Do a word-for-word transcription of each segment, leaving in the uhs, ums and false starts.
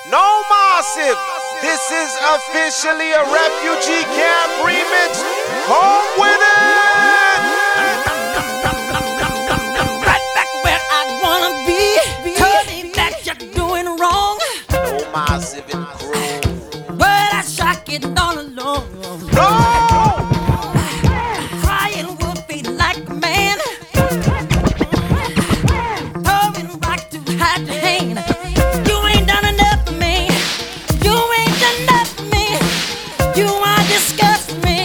No Massive. This is officially a refugee camp remix. Come with it. Right back where I wanna be. Tell me that you're doing wrong. No Massive and crew. But I shock it all alone. No. Crying will be like a man. Throwing rock to hide your hand. You ain't done enough for me. You ain't done enough for me. You are disgusting me.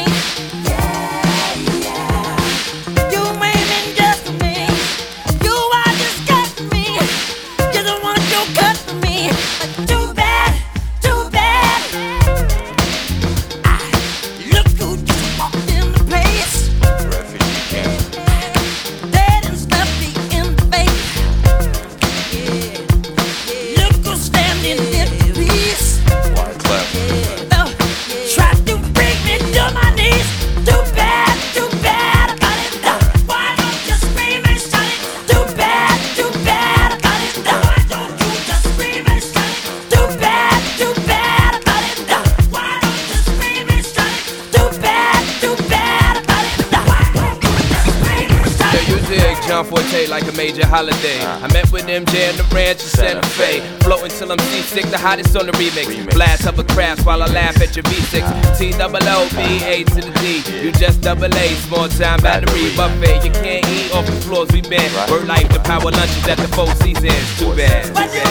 You ain't been just for me. You are disgusting me. You don't want your cut for me. But too bad, too bad. I look who just walked in the place. Refugee camp. Dead and stuffy in the face. Yeah. Look who's standing in the peace. Wyclef. Oh, try to bring me to my knees. Too bad, too bad about it. Uh, Why don't you scream and shout it? Too bad, too bad about it. Uh, Why don't you just scream and shout it? Too bad, too bad about it. Uh, Why don't you scream and shout it? Too bad, too bad about it. Uh, Why don't you just scream and shout Yo, it? you dig John Forte like a major holiday. I met with M J in the ranch in Santa Fe. Floating till I'm seasick, the hottest on the remix. Blast of a craft while I laugh at your V six. T double O, B, A to the D. You just double A, small time battery buffet. You can't eat off the floors we been. Word life, the power lunches at the Four Seasons. Too bad. But